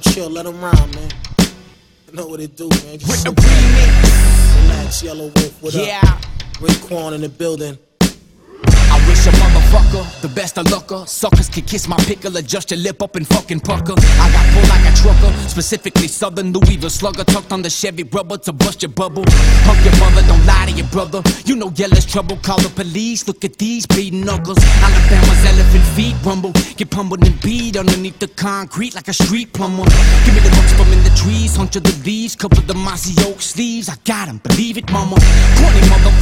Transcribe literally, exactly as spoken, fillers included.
chill, let them rhyme, man. You know what it do, man. Just With sit the remix. relax, Yellow Wolf, what Yeah. up? Raekwon in the building. I wish a motherfucker the best of lucker. Suckers could kiss my pickle, adjust your lip up and fucking pucker. I got pulled like a trucker, specifically Southern Louis the slugger, tucked on the Chevy rubber to bust your bubble. Punk your mother, don't lie to your brother. You know yellow's trouble, call the police. Look at these bleeding knuckles. Alabama's elephant feet rumble, get pummeled and beat underneath the concrete like a street plumber. Give me the hooks from in the trees, hunch of the leaves, cover the mossy oak sleeves. I got 'em, believe it, mama. Corny motherfucker.